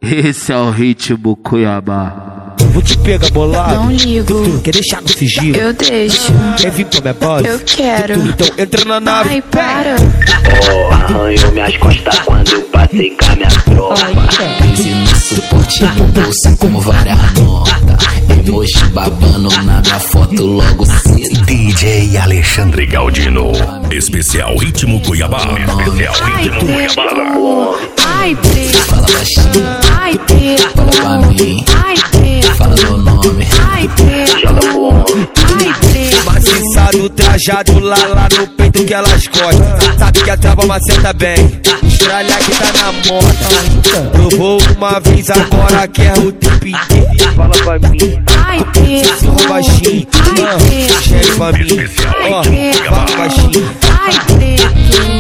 Esse é o ritmo Cuiabá. Vou te pegar bolado. Não ligo. Tu quer deixar no sigilo? Eu deixo. Quer vir pra minha base? Eu quero. Então entra na nave. Ai, para. Oh, arranhou minhas costas quando eu passei com a minha tropa. Crise no suporte no bolso como várias notas. Emoji babando na minha foto logo cedo. DJ Alexandre Galdino. Especial Ritmo Cuiabá. Especial Ritmo Cuiabá. Ai, preto. Fala baixinho, Ai, preto. fala pra mim. Ai, preto. Fala meu nome. Ai, preto. Ai, preto. Maciçado, trajado lá no peito que elas gostam. Sabe que a trava maceta bem. Estralha que tá na moda. Provou uma vez, agora quer o tempo inteiro. Fala pra mim. Ai, preto. Fala baixinho. Ai, preto. Chegue pra mim. Ó, fala baixinho. Ai, preto.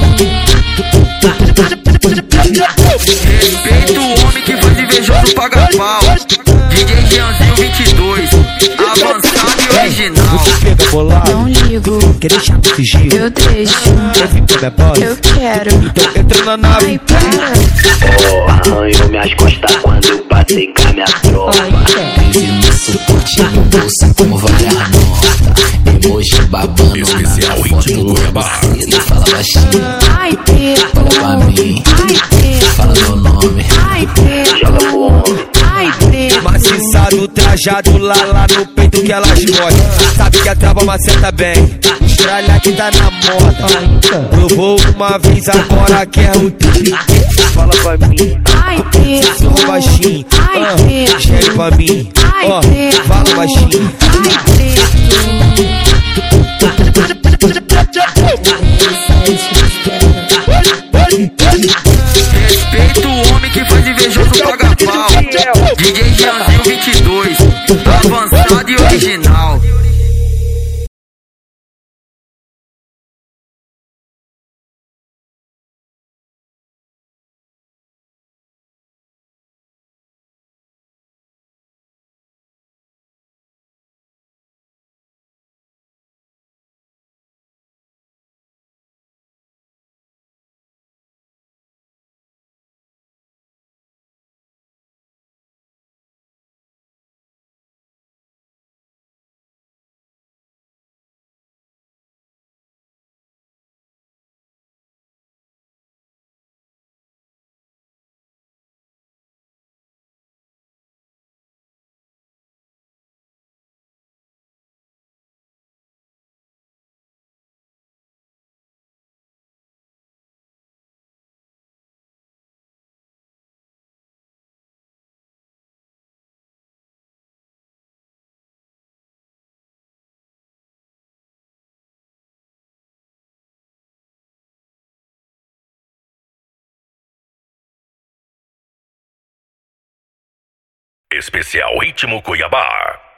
Respeita o homem que faz invejoso paga pau. DJ Jeanzinho 22, avançado e original. Vou te pegar bolado. Não ligo. Quer deixar no sigilo? Eu deixo. Quer vir pra minha base? Eu quero. Então entra na nave. Ai, para. Oh, arranhou minhas costas quando eu passei com a minha tropa. Crise no suporte no bolso como várias notas. Emoji babando na Especial minha foto Ritmo logo Cuiabá. cedo. Fala baixinho, Ai, preto. fala pra mim. Ai, preto. Fala meu nome. Ai, preto. Ai, preto. Maciçado, trajado lá no peito que elas gostam. Sabe que a trava maceta bem. Estralha que tá na moda. Provou uma vez, agora quer o tempo inteiro. Fala pra mim. Ai, preto. Fala baixinho. Ai, preto. Chegue pra mim. Ai, Ó, preto. fala baixinho. Ai, Respeita o homem que faz invejoso paga pau. DJ Jeanzinho 22, avançado e original. Especial Ritmo Cuiabá.